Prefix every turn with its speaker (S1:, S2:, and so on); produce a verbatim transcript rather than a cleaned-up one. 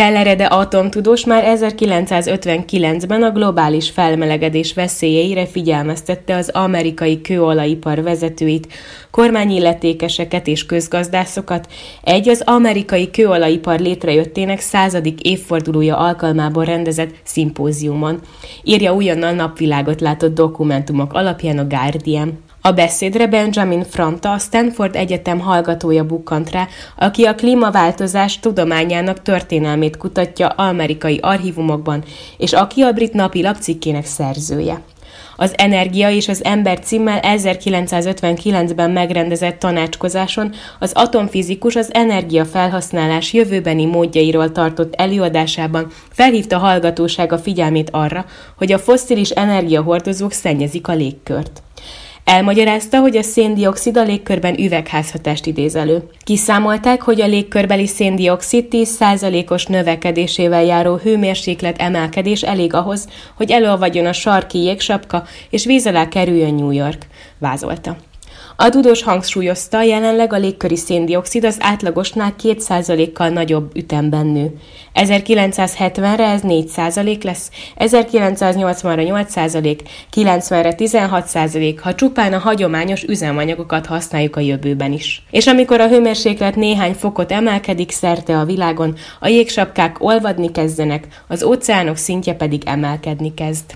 S1: Tellerede atomtudós már ezerkilencszázötvenkilencben a globális felmelegedés veszélyeire figyelmeztette az amerikai kőolajipar vezetőit, kormányilletékeseket és közgazdászokat egy az amerikai kőolajipar létrejöttének századik évfordulója alkalmából rendezett szimpóziumon, írja újonnan napvilágot látott dokumentumok alapján a Guardian. A beszédre Benjamin Framta, a Stanford Egyetem hallgatója bukkant rá, aki a klímaváltozás tudományának történelmét kutatja amerikai archívumokban, és aki a brit napilap cikkének szerzője. Az Energia és az ember címmel ezerkilencszázötvenkilencben megrendezett tanácskozáson az atomfizikus az energiafelhasználás jövőbeni módjairól tartott előadásában felhívta a hallgatóság a figyelmét arra, hogy a fosszilis energiahordozók szennyezik a légkört. Elmagyarázta, hogy a széndioxid a légkörben üvegházhatást idéz elő. Kiszámolták, hogy a légkörbeli széndioxid tíz százalékos növekedésével járó hőmérséklet emelkedés elég ahhoz, hogy elolvadjon a sarki jégsapka és víz alá kerüljön New York, vázolta. A tudós hangsúlyozta, jelenleg a légköri széndioxid az átlagosnál két százalékkal nagyobb ütemben nő. ezerkilencszázhetvenre ez négy százalék lesz, ezerkilencszáznyolcvanra nyolc százalék, kilencvenre tizenhat százalék, ha csupán a hagyományos üzemanyagokat használjuk a jövőben is. És amikor a hőmérséklet néhány fokot emelkedik szerte a világon, a jégsapkák olvadni kezdenek, az óceánok szintje pedig emelkedni kezd.